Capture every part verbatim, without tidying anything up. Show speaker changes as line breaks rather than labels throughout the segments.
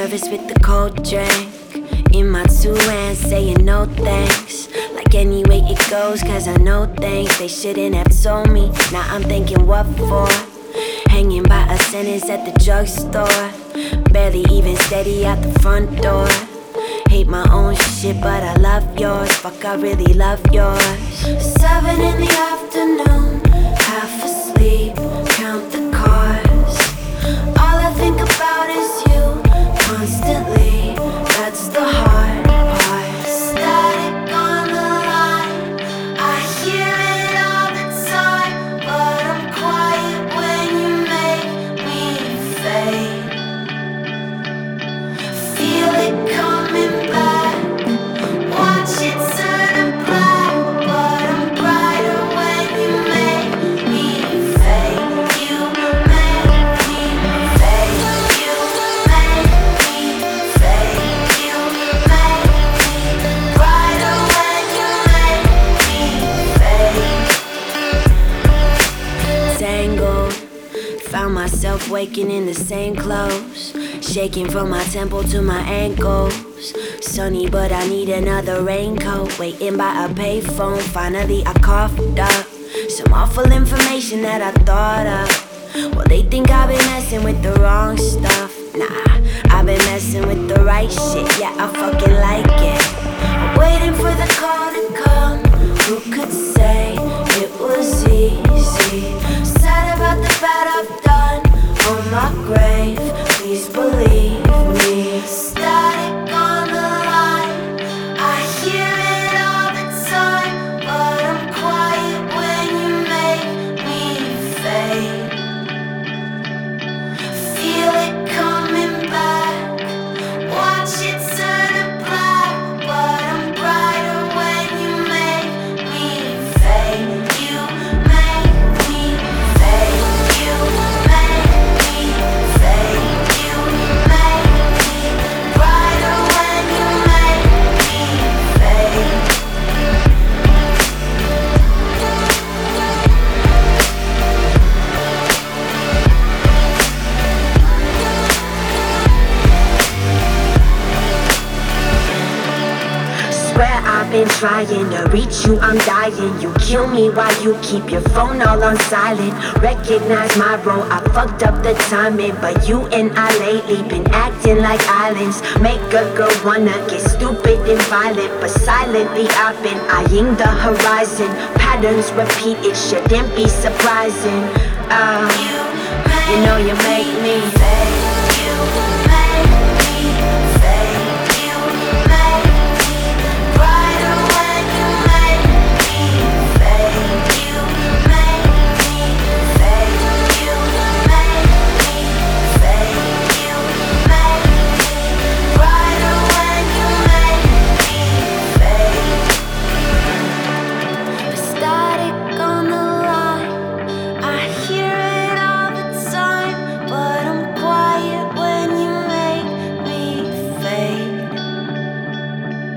nervous with the cold drink in my two hands, saying no thanks. Like any way it goes, cause I know things they shouldn't have told me. Now I'm thinking what for? Hanging by a sentence at the drugstore, barely even steady out the front door. Hate my own shit, but I love yours. Fuck, I really love yours. Seven in the afternoon, half asleep, count the cars. All I think about is you, constantly. That's the hard part. Static on the line, I hear it all the time, but I'm quiet when you make me fade. Feel it coming back, watch it turn to black, but I'm brighter when you make me fade. You make me fade. You make me fade. You make me brighter when you make me fade. Tangled, found myself waking in the same clothes, shaking from my temple to my ankles. Sunny, but I need another raincoat. Waiting by a payphone, finally I coughed up some awful information that I thought of. Well, they think I've been messing with the wrong stuff. Nah, I've been messing with the right shit. Yeah, I fucking like it. I'm waiting for the call to come. Who could say it was easy? Sad about the bad I've done on my grave. Please believe me. Static on the line, I hear it all the time, but I'm quiet when you make me fade. Feel it coming back, watch it turn to black, but I'm brighter when you make me fade. You make me fade. You make me fade. You make me brighter when you make me fade. Swear I've been trying to reach you, I'm dying. You kill me while you keep your phone all on silent. Recognize my role, I fucked up the timing, but you and I lately been acting like islands. Make a girl wanna get stupid and violent, but silently I've been eyeing the horizon. Patterns repeat, it shouldn't be surprising. uh, You know you make me fade. You make me fade. You make me brighter when you make me fade. You make me fade. You make me fade. You make me brighter when you make me fade. Static on the line, I hear it all the time, but I'm quiet when you make me fade.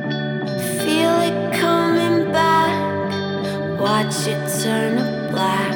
Feel it coming back, watch it turn to black.